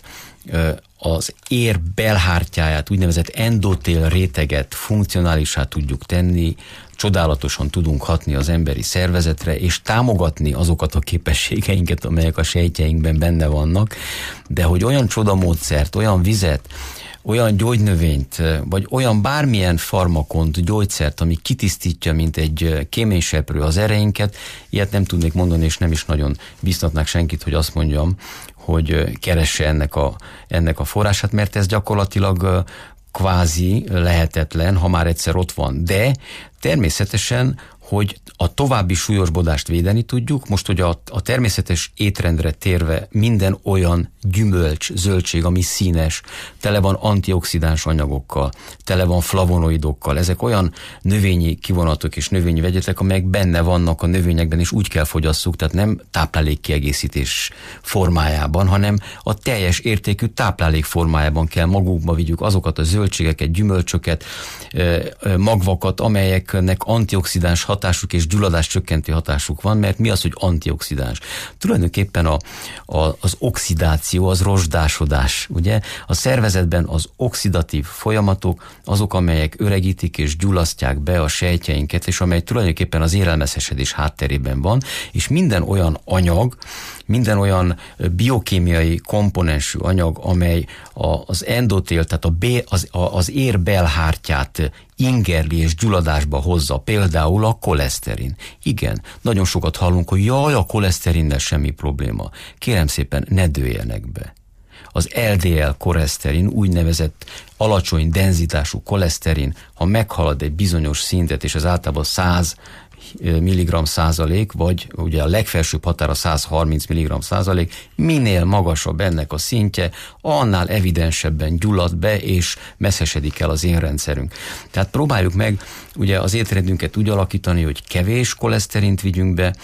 az ér belhártyáját, úgynevezett endotél réteget funkcionálisá tudjuk tenni, csodálatosan tudunk hatni az emberi szervezetre, és támogatni azokat a képességeinket, amelyek a sejtjeinkben benne vannak, de hogy olyan csodamódszert, olyan vizet, olyan gyógynövényt, vagy olyan bármilyen farmakont, gyógyszert, ami kitisztítja, mint egy kéményseprő az ereinket, ilyet nem tudnék mondani, és nem is nagyon biztatnák senkit, hogy azt mondjam, hogy keresse ennek a, ennek a forrását, mert ez gyakorlatilag kvázi lehetetlen, ha már egyszer ott van. De természetesen, hogy a további súlyosbodást védeni tudjuk. Most, hogy a, a természetes étrendre térve minden olyan gyümölcs, zöldség, ami színes, tele van antioxidáns anyagokkal, tele van flavonoidokkal, ezek olyan növényi kivonatok és növényi vegyetek, amelyek benne vannak a növényekben, és úgy kell fogyasszuk, tehát nem táplálékkiegészítés formájában, hanem a teljes értékű táplálék formájában kell magukba vigyük azokat a zöldségeket, gyümölcsöket, magvakat, amelyeknek antioxidáns hatásuk és gyulladás csökkentő hatásuk van, mert mi az, hogy antioxidáns? Tulajdonképpen a, a, az oxidáció, az rozsdásodás, ugye? A szervezetben az oxidatív folyamatok azok, amelyek öregítik és gyulasztják be a sejtjeinket, és amely tulajdonképpen az élelmezhesedés hátterében van, és minden olyan anyag, minden olyan biokémiai komponensű anyag, amely a, az endotél, tehát a B, az, a, az ér belhártyát ingerli és gyulladásba hozza, például a koleszterin. Igen, nagyon sokat hallunk, hogy jaj, a koleszterinnel semmi probléma. Kérem szépen, ne dőljenek be. Az el dé el koleszterin, úgynevezett alacsony denzitású koleszterin, ha meghalad egy bizonyos szintet, és ez általában száz milligramm százalék, vagy ugye a legfelsőbb határa száz harminc milligramm százalék, minél magasabb ennek a szintje, annál evidensebben gyullad be, és messzesedik el az érrendszerünk. Tehát próbáljuk meg ugye az étrendünket úgy alakítani, hogy kevés koleszterint vigyünk be,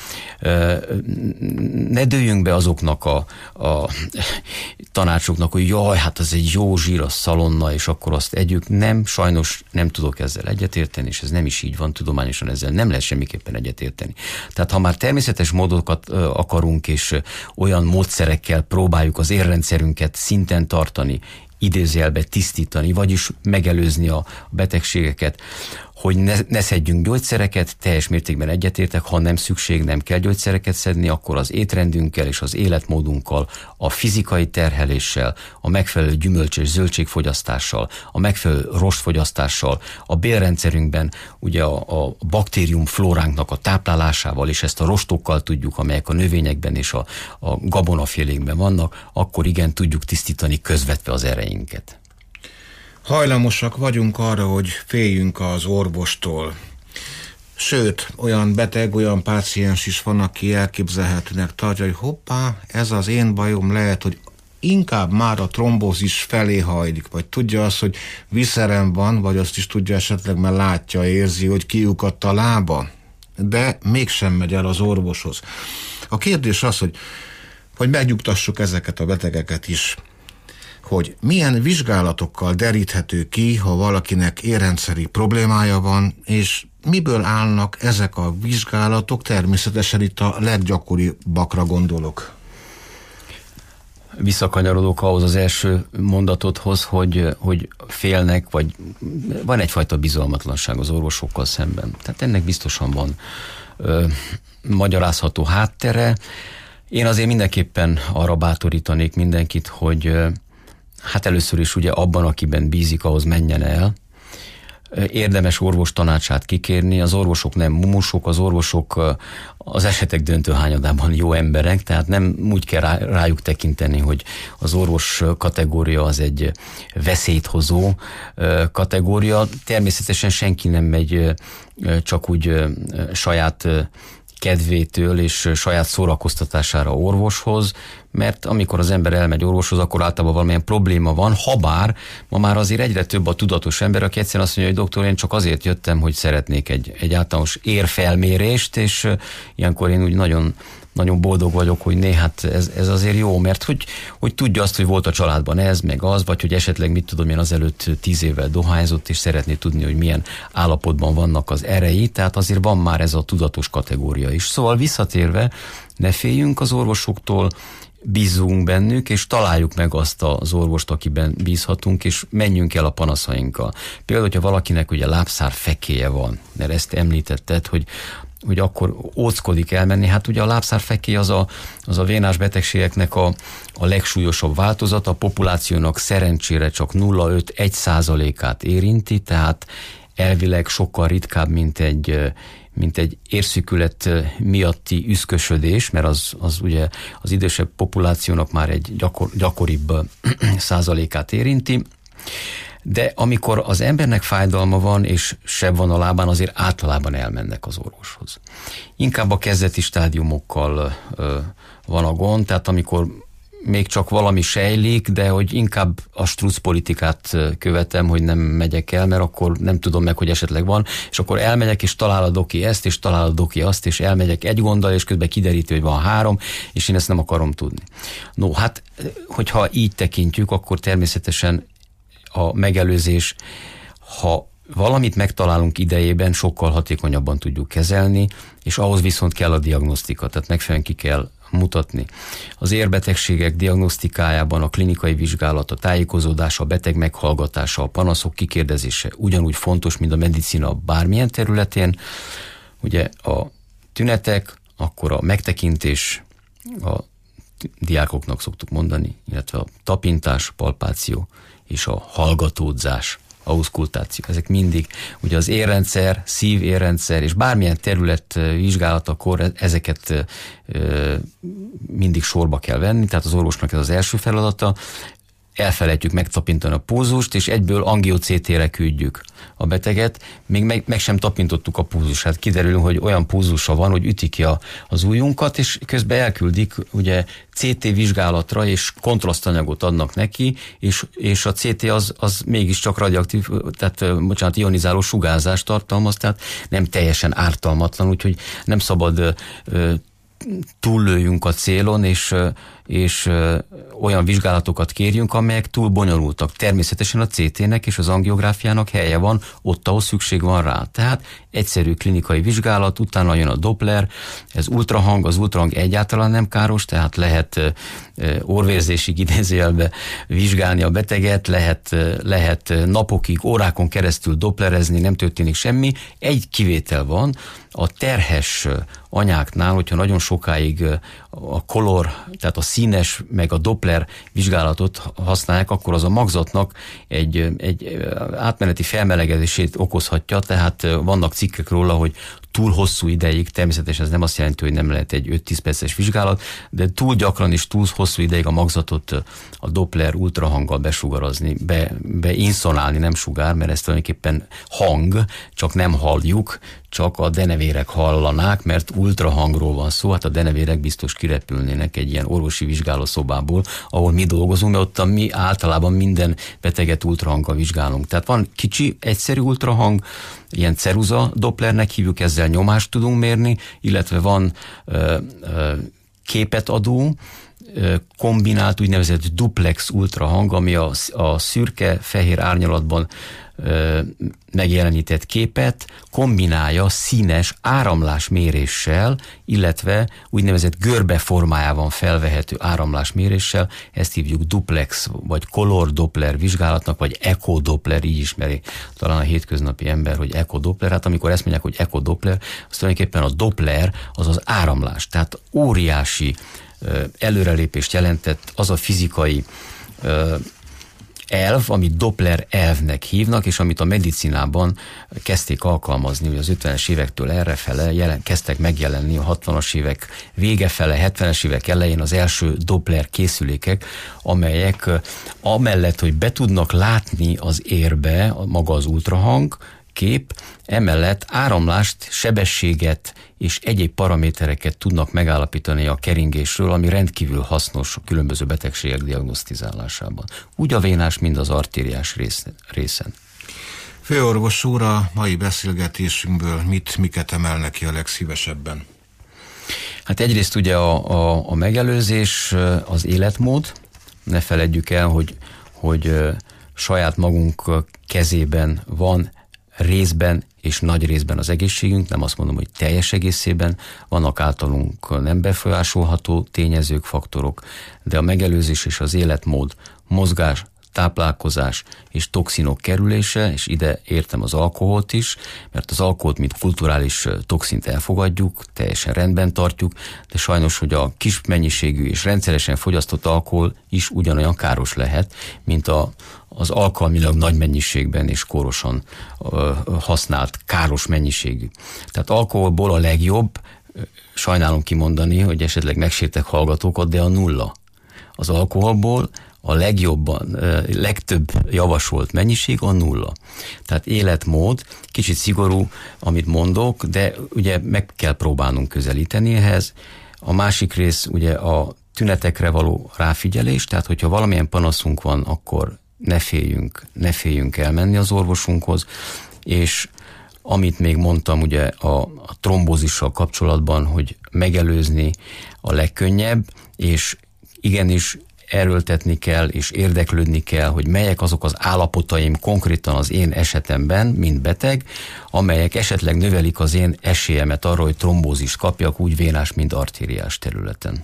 ne dőljünk be azoknak a, a tanácsoknak, hogy jaj, hát az egy jó zsíros szalonna, és akkor azt együk. Nem, sajnos nem tudok ezzel egyetérteni, és ez nem is így van, tudományosan ezzel nem lehet semmiképpen egyetérteni. Tehát ha már természetes módokat akarunk, és olyan módszerekkel próbáljuk az érrendszerünket szinten tartani, idézőjelbe tisztítani, vagyis megelőzni a betegségeket, hogy ne, ne szedjünk gyógyszereket, teljes mértékben egyetértek, ha nem szükség, nem kell gyógyszereket szedni, akkor az étrendünkkel és az életmódunkkal, a fizikai terheléssel, a megfelelő gyümölcs és zöldségfogyasztással, a megfelelő rostfogyasztással, a bélrendszerünkben ugye a, a baktérium flóránknak a táplálásával, és ezt a rostokkal tudjuk, amelyek a növényekben és a, a gabonafélékben vannak, akkor igen, tudjuk tisztítani közvetve az ereinket. Hajlamosak vagyunk arra, hogy féljünk az orvostól. Sőt, olyan beteg, olyan páciens is van, aki elképzelhetőnek tartja, hogy hoppá, ez az én bajom, lehet, hogy inkább már a trombózis felé hajlik, vagy tudja azt, hogy viszerem van, vagy azt is tudja esetleg, mert látja, érzi, hogy kiukadt a lába, de mégsem megy el az orvoshoz. A kérdés az, hogy, hogy megnyugtassuk ezeket a betegeket is, hogy milyen vizsgálatokkal deríthető ki, ha valakinek érrendszeri problémája van, és miből állnak ezek a vizsgálatok, természetesen itt a leggyakoribbakra gondolok. Visszakanyarodok ahhoz az első mondatodhoz, hogy, hogy félnek, vagy van egyfajta bizalmatlanság az orvosokkal szemben. Tehát ennek biztosan van ö, magyarázható háttere. Én azért mindenképpen arra bátorítanék mindenkit, hogy ö, hát először is ugye abban, akiben bízik, ahhoz menjen el. Érdemes orvos tanácsát kikérni, az orvosok nem mumusok, az orvosok az esetek döntő hányadában jó emberek, tehát nem úgy kell rá, rájuk tekinteni, hogy az orvos kategória az egy veszélyt hozó kategória. Természetesen senki nem megy csak úgy saját kedvétől és saját szórakoztatására orvoshoz, mert amikor az ember elmegy orvoshoz, akkor általában valamilyen probléma van, habár ma már azért egyre több a tudatos ember, aki egyszerűen azt mondja, hogy doktor, én csak azért jöttem, hogy szeretnék egy, egy általános érfelmérést, és ilyenkor én úgy nagyon, nagyon boldog vagyok, hogy né, hát ez, ez azért jó, mert hogy, hogy tudja azt, hogy volt a családban ez, meg az, vagy hogy esetleg mit tudom én azelőtt tíz évvel dohányzott, és szeretné tudni, hogy milyen állapotban vannak az erei, tehát azért van már ez a tudatos kategória is. Szóval visszatérve, ne féljünk az orvosoktól, bízzunk bennük, és találjuk meg azt az orvost, akiben bízhatunk, és menjünk el a panaszainkkal. Például, hogyha valakinek ugye lábszár fekéje van, mert ezt említetted, hogy hogy akkor óckodik elmenni. Hát ugye a lábszárfekély az a, az a vénás betegségeknek a, a legsúlyosabb változata, a populációnak szerencsére csak nulla egész öt egy százalékát érinti, tehát elvileg sokkal ritkább, mint egy, mint egy érszükület miatti üszkösödés, mert az, az ugye az idősebb populációnak már egy gyakor, gyakoribb százalékát érinti. De amikor az embernek fájdalma van, és seb van a lábán, azért általában elmennek az orvoshoz. Inkább a kezdeti stádiumokkal ö, van a gond, tehát amikor még csak valami sejlik, de hogy inkább a struc politikát követem, hogy nem megyek el, mert akkor nem tudom meg, hogy esetleg van, és akkor elmegyek, és talál a doki ezt, és talál a doki azt, és elmegyek egy gonddal, és közben kideríti, hogy van három, és én ezt nem akarom tudni. No, hát, hogyha így tekintjük, akkor természetesen a megelőzés, ha valamit megtalálunk idejében, sokkal hatékonyabban tudjuk kezelni, és ahhoz viszont kell a diagnosztika, tehát megfelelően ki kell mutatni. Az érbetegségek diagnosztikájában a klinikai vizsgálat, a tájékozódás, a beteg meghallgatása, a panaszok kikérdezése ugyanúgy fontos, mint a medicina bármilyen területén. Ugye a tünetek, akkor a megtekintés, a diákoknak szoktuk mondani, illetve a tapintás, palpáció és a hallgatódzás, auszkultáció. Ezek mindig, ugye az érrendszer, szív-érrendszer, és bármilyen terület vizsgálatakor ezeket mindig sorba kell venni, tehát az orvosnak ez az első feladata. Elfelejtjük megtapintani a pulzust, és egyből angio-cé té-re küldjük a beteget, még meg, meg sem tapintottuk a pulzusát. Kiderül, hogy olyan pulzusa van, hogy ütik ki a, az ujjunkat, és közben elküldik ugye cé té vizsgálatra, és kontrasztanyagot adnak neki, és, és a cé té az, az mégiscsak radioaktív, tehát bocsánat, ionizáló sugárzást tartalmaz, tehát nem teljesen ártalmatlan, úgyhogy nem szabad ö, túllőjünk a célon, és, és olyan vizsgálatokat kérjünk, amelyek túl bonyolultak. Természetesen a cé té-nek és az angiográfiának helye van ott, ahol szükség van rá. Tehát egyszerű klinikai vizsgálat, utána jön a Doppler, ez ultrahang, az ultrahang egyáltalán nem káros, tehát lehet orvérzésig idézőjelbe vizsgálni a beteget, lehet, lehet napokig, órákon keresztül dopplerezni, nem történik semmi. Egy kivétel van, a terhes anyáknál, hogyha nagyon sokáig a kolor, tehát a színes, meg a Doppler vizsgálatot használják, akkor az a magzatnak egy, egy átmeneti felmelegedését okozhatja, tehát vannak cikkek róla, hogy túl hosszú ideig, természetesen ez nem azt jelenti, hogy nem lehet egy öt-tíz perces vizsgálat, de túl gyakran és túl hosszú ideig a magzatot a Doppler ultrahanggal besugarazni, be, beinszonálni, nem sugár, mert ez tulajdonképpen hang, csak nem halljuk, csak a denevérek hallanák, mert ultrahangról van szó, hát a denevérek biztos kirepülnének egy ilyen orvosi vizsgálószobából, ahol mi dolgozunk, mert ott mi általában minden beteget ultrahanggal vizsgálunk. Tehát van kicsi, egyszerű ultrahang, ilyen ceruza Dopplernek hívjuk, ezzel nyomást tudunk mérni, illetve van ö, ö, képet adó, ö, kombinált úgynevezett duplex ultrahang, ami a, a szürke-fehér árnyalatban ö, megjelenített képet kombinálja színes áramlásméréssel, illetve úgynevezett görbe formájában felvehető áramlásméréssel, ezt hívjuk duplex, vagy color Doppler vizsgálatnak, vagy echo Doppler, így ismeri talán a hétköznapi ember, hogy echo Doppler. Hát amikor ezt mondják, hogy echo Doppler, az tulajdonképpen a Doppler az az áramlás, tehát óriási ö, előrelépést jelentett az a fizikai ö, elv, amit Doppler elvnek hívnak, és amit a medicinában kezdték alkalmazni, hogy az ötvenes évektől errefele jelen, kezdtek megjelenni a hatvanas évek végefele, hetvenes évek elején az első Doppler készülékek, amelyek amellett, hogy be tudnak látni az érbe maga az ultrahang kép, emellett áramlást, sebességet és egyéb paramétereket tudnak megállapítani a keringésről, ami rendkívül hasznos a különböző betegségek diagnosztizálásában. Úgy a vénás, mind az artériás részen. Főorvos úr, a mai beszélgetésünkből mit, miket emelne ki a legszívesebben? Hát egyrészt ugye a, a, a megelőzés, az életmód. Ne feledjük el, hogy, hogy saját magunk kezében van részben és nagy részben az egészségünk, nem azt mondom, hogy teljes egészében, vannak általunk nem befolyásolható tényezők, faktorok, de a megelőzés és az életmód, mozgás, táplálkozás és toxinok kerülése, és ide értem az alkoholt is, mert az alkoholt, mint kulturális toxint elfogadjuk, teljesen rendben tartjuk, de sajnos, hogy a kis mennyiségű és rendszeresen fogyasztott alkohol is ugyanolyan káros lehet, mint a az alkalmilag nagy mennyiségben és kórosan ö, használt káros mennyiségű. Tehát alkoholból a legjobb, sajnálom kimondani, hogy esetleg megsértek hallgatókat, de a nulla. Az alkoholból a legjobban, ö, legtöbb javasolt mennyiség a nulla. Tehát életmód, kicsit szigorú, amit mondok, de ugye meg kell próbálnunk közelíteni ehhez. A másik rész ugye a tünetekre való ráfigyelés, tehát hogyha valamilyen panaszunk van, akkor ne féljünk, ne féljünk elmenni az orvosunkhoz, és amit még mondtam ugye a, a trombózissal kapcsolatban, hogy megelőzni a legkönnyebb, és igenis erőltetni kell, és érdeklődni kell, hogy melyek azok az állapotaim konkrétan az én esetemben, mint beteg, amelyek esetleg növelik az én esélyemet arra, hogy trombózist kapjak, úgy vénás, mint artériás területen.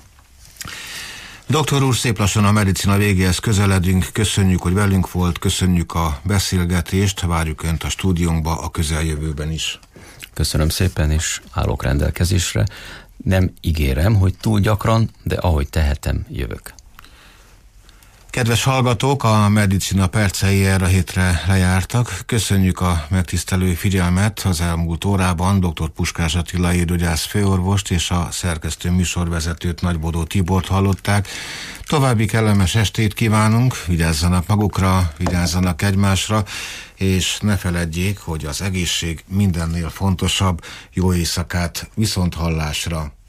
Doktor úr, szép lassan a medicina végéhez közeledünk. Köszönjük, hogy velünk volt, köszönjük a beszélgetést, várjuk Önt a stúdiónkba a közeljövőben is. Köszönöm szépen, és állok rendelkezésre. Nem ígérem, hogy túl gyakran, de ahogy tehetem, jövök. Kedves hallgatók, a Medicina percei erre a hétre lejártak. Köszönjük a megtisztelő figyelmet. Az elmúlt órában dr. Puskás Attila édgyász főorvost és a szerkesztő műsorvezetőt, Nagybodó Tibort hallották. További kellemes estét kívánunk, vigyázzanak magukra, vigyázzanak egymásra, és ne feledjék, hogy az egészség mindennél fontosabb. Jó éjszakát, viszonthallásra!